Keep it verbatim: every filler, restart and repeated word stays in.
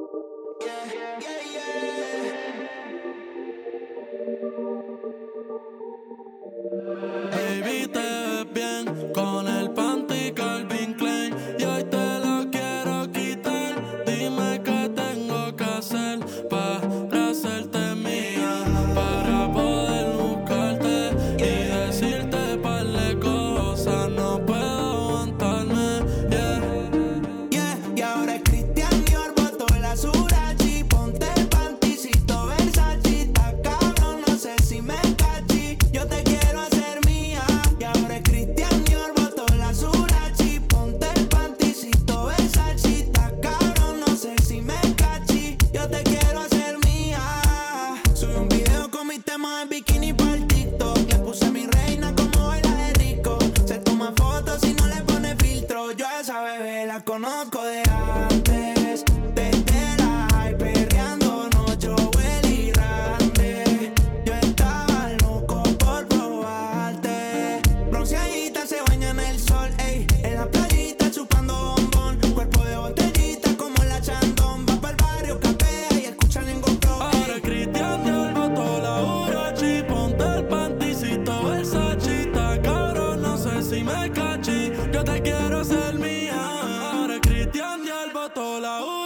Yeah, yeah, yeah. Baby, te ves bien con el panty Calvin Klein y hoy te lo quiero quitar. Dime qué tengo que hacer para hacerte mía, para poder buscarte y decirte par de cosas. No puedo aguantarme, yeah. Yeah, y ahora es Christian Dior, botó la Surachi. Ponte el panticito Versace, está cabrón, no sé si me cachi. Yo te quiero hacer mía. Y ahora es Christian Dior, botó la Surachi. Ponte el panticito Versace, está cabrón, no sé si me cachi. Yo te quiero hacer mía. Subí un video con mis temas en bikini para el TikTok. Le puse a mi reina como baila de rico. Se toma fotos y no le pone filtro. Yo a esa bebé la conozco de antes, desde la high perreando noche, Willy Randy. Yo estaba loco por probarte. Bronceadita se baña en el sol, ey. En la playita chupando bombón. Cuerpo de botellita como la Chandon. Va pa'l barrio, capea y escucha Lingo Pro, Ahora ey. Cristian Dior botó la Urachi. Ponte el panticito Versace, está cabrón, no sé si me cachi. Yo te quiero hacer mía. Ahora Cristian Dior botó la Urachi.